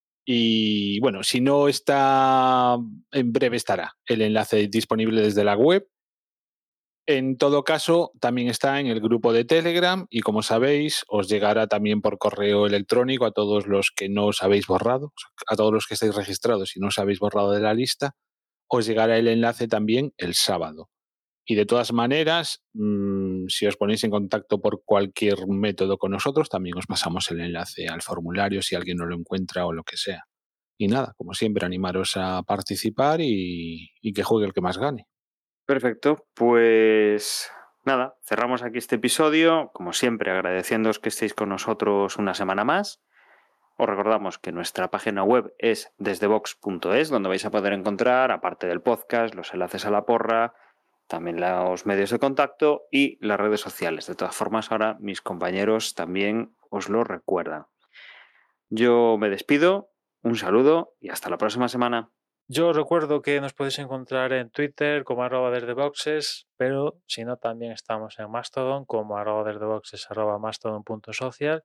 Y bueno, si no está, en breve estará el enlace disponible desde la web. En todo caso, también está en el grupo de Telegram y como sabéis, os llegará también por correo electrónico a todos los que no os habéis borrado, a todos los que estáis registrados y no os habéis borrado de la lista, os llegará el enlace también el sábado. Y de todas maneras, mmm, si os ponéis en contacto por cualquier método con nosotros, también os pasamos el enlace al formulario si alguien no lo encuentra o lo que sea. Y nada, como siempre, animaros a participar y, y que juegue el que más gane. Perfecto, pues nada, cerramos aquí este episodio, como siempre agradeciéndoos que estéis con nosotros una semana más. Os recordamos que nuestra página web es desdevox punto es, donde vais a poder encontrar, aparte del podcast, los enlaces a la porra, también los medios de contacto y las redes sociales. De todas formas, ahora mis compañeros también os lo recuerdan. Yo me despido, un saludo y hasta la próxima semana. Yo os recuerdo que nos podéis encontrar en Twitter como arroba desde boxes, pero si no también estamos en Mastodon como arroba desde boxes arroba mastodon punto social.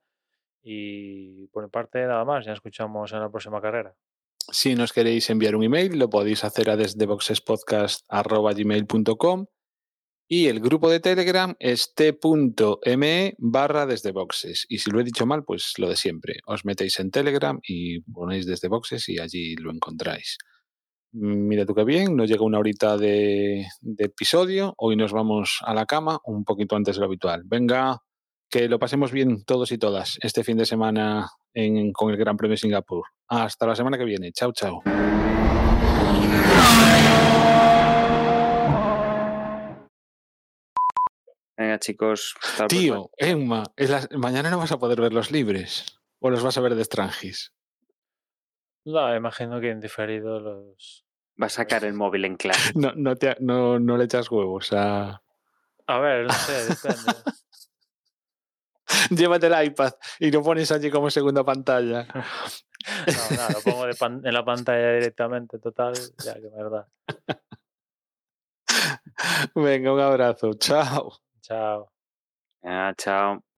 Y por mi parte nada más, ya escuchamos en la próxima carrera. Si nos queréis enviar un email, lo podéis hacer a desdeboxespodcast arroba gmail punto com y el grupo de Telegram es t.me barra desdeboxes. Y si lo he dicho mal, pues lo de siempre. Os metéis en Telegram y ponéis desdeboxes y allí lo encontráis. Mira tú qué bien, nos llega una horita de, de episodio. Hoy nos vamos a la cama un poquito antes de lo habitual. Venga, que lo pasemos bien todos y todas este fin de semana en, con el Gran Premio de Singapur. Hasta la semana que viene. Chao, chao. Venga, chicos. Hasta la Tío, próxima. Emma, es la- mañana no vas a poder ver los libres. ¿O los vas a ver de Strangis? No, imagino que en diferido los... Va a sacar el móvil en clase. No, no, te, no, no le echas huevos a... A ver, no sé, depende. Llévate el iPad y lo pones allí como segunda pantalla. No, nada, lo pongo de pan- en la pantalla directamente, total, ya que verdad. Venga, un abrazo. Chao. Chao. Ah, chao.